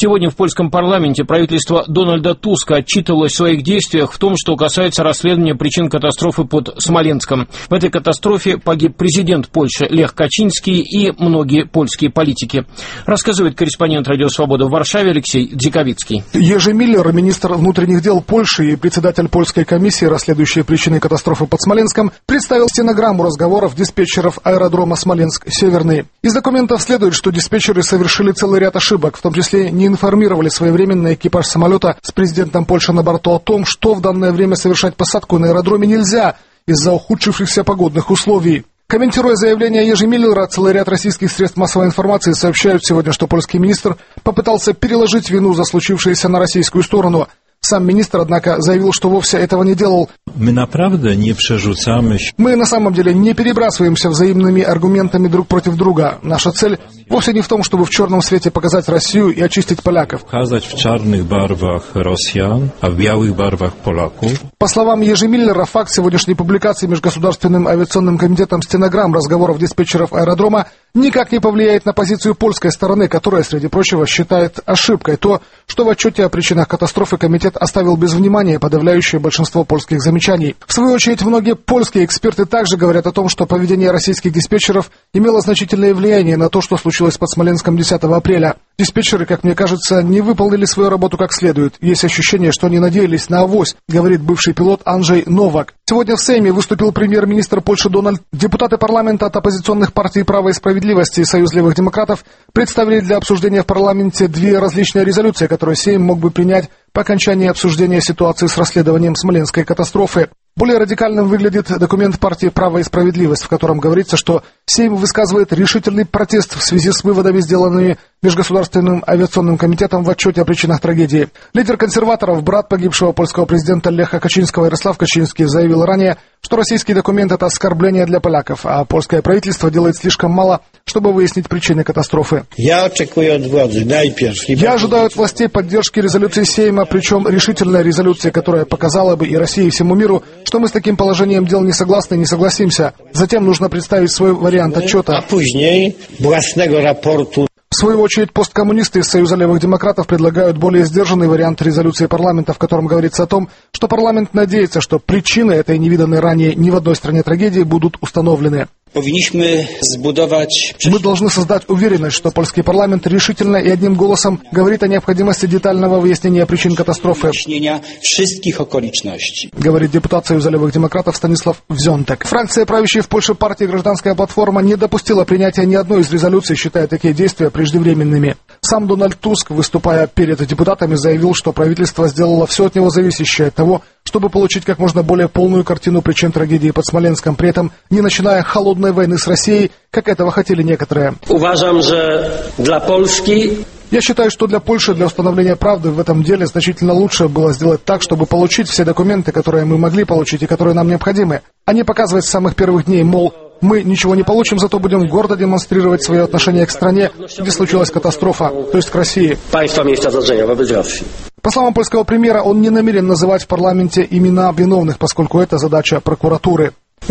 Сегодня в польском парламенте правительство Дональда Туска отчитывалось в своих действиях в том, что касается расследования причин катастрофы под Смоленском. В этой катастрофе погиб президент Польши Лех Качинский и многие польские политики. Рассказывает корреспондент «Радио Свобода» в Варшаве Алексей Дзиковицкий. Ежи Миллер, министр внутренних дел Польши и председатель польской комиссии, расследующей причины катастрофы под Смоленском, представил стенограмму разговоров диспетчеров аэродрома Смоленск-Северный. Из документов следует, что диспетчеры совершили целый ряд ошибок, в том числе не информировали своевременно экипаж самолета с президентом Польши на борту о том, что в данное время совершать посадку на аэродроме нельзя из-за ухудшившихся погодных условий. Комментируя заявление Ежи Миллера, целый ряд российских средств массовой информации сообщают сегодня, что польский министр попытался переложить вину за случившееся на российскую сторону. Сам министр, однако, заявил, что вовсе этого не делал. Мы на самом деле не перебрасываемся взаимными аргументами друг против друга. Наша цель вовсе не в том, чтобы в черном свете показать Россию и очистить поляков. Показать в черных барвах россиян, а в белых барвах поляков. По словам Ежи Миллера, факт сегодняшней публикации Межгосударственным авиационным комитетом стенограмм разговоров диспетчеров аэродрома никак не повлияет на позицию польской стороны, которая, среди прочего, считает ошибкой то, что в отчете о причинах катастрофы комитет оставил без внимания подавляющее большинство польских замечаний. В свою очередь, многие польские эксперты также говорят о том, что поведение российских диспетчеров имело значительное влияние на то, что случилось под Смоленском 10 апреля. Диспетчеры, как мне кажется, не выполнили свою работу как следует. Есть ощущение, что они надеялись на авось, говорит бывший пилот Анджей Новак. Сегодня в Сейме выступил премьер-министр Польши Дональд. Депутаты парламента от оппозиционных партий «Право и справедливости» и «Союз левых демократов» представили для обсуждения в парламенте две различные резолюции, которые Сейм мог бы принять по окончании обсуждения ситуации с расследованием Смоленской катастрофы. Более радикальным выглядит документ партии «Право и справедливость», в котором говорится, что Сейм высказывает решительный протест в связи с выводами, сделанными Межгосударственным авиационным комитетом в отчете о причинах трагедии. Лидер консерваторов, брат погибшего польского президента Леха Качинского, Ярослав Качинский, заявил ранее, что российский документ – это оскорбление для поляков, а польское правительство делает слишком мало, чтобы выяснить причины катастрофы. Я ожидаю от властей поддержки резолюции Сейма, причем решительной резолюции, которая показала бы и России, и всему миру, что мы с таким положением дел не согласны и не согласимся. Затем нужно представить свой вариант отчета. В свою очередь, посткоммунисты из Союза левых демократов предлагают более сдержанный вариант резолюции парламента, в котором говорится о том, что парламент надеется, что причины этой невиданной ранее ни в одной стране трагедии будут установлены. Мы должны создать уверенность, что польский парламент решительно и одним голосом говорит о необходимости детального выяснения причин катастрофы, говорит депутат Союза левых демократов Станислав Взентек. Фракция правящей в Польше партии «Гражданская платформа» не допустила принятия ни одной из резолюций, считая такие действия преждевременными. Сам Дональд Туск, выступая перед депутатами, заявил, что правительство сделало все от него зависящее от того, чтобы получить как можно более полную картину причин трагедии под Смоленском, при этом не начиная холодной войны с Россией, как этого хотели некоторые. Я считаю, что для Польши, для установления правды в этом деле значительно лучше было сделать так, чтобы получить все документы, которые мы могли получить и которые нам необходимы, а не показывать с самых первых дней, мол, мы ничего не получим, зато будем гордо демонстрировать свое отношение к стране, где случилась катастрофа, то есть к России. По словам польского премьера, он не намерен называть в парламенте имена виновных, поскольку это задача прокуратуры.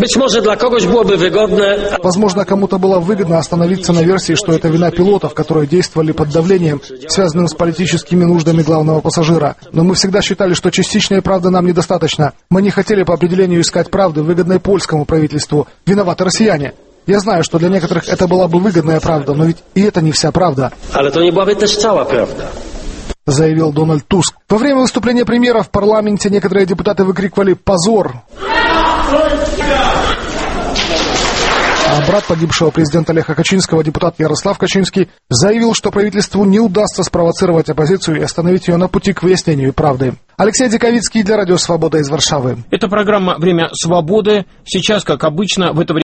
Возможно, кому-то было выгодно остановиться на версии, что это вина пилотов, которые действовали под давлением, связанным с политическими нуждами главного пассажира. Но мы всегда считали, что частичной правды нам недостаточно. Мы не хотели по определению искать правды, выгодной польскому правительству. Виноваты россияне. Я знаю, что для некоторых это была бы выгодная правда, но ведь и это не вся правда. Заявил Дональд Туск. Во время выступления премьера в парламенте некоторые депутаты выкрикивали «Позор!». А брат погибшего президента Леха Качинского, депутат Ярослав Качинский, заявил, что правительству не удастся спровоцировать оппозицию и остановить ее на пути к выяснению правды. Алексей Дзиковицкий для Радио Свобода из Варшавы. Это программа «Время свободы». Сейчас, как обычно, в это время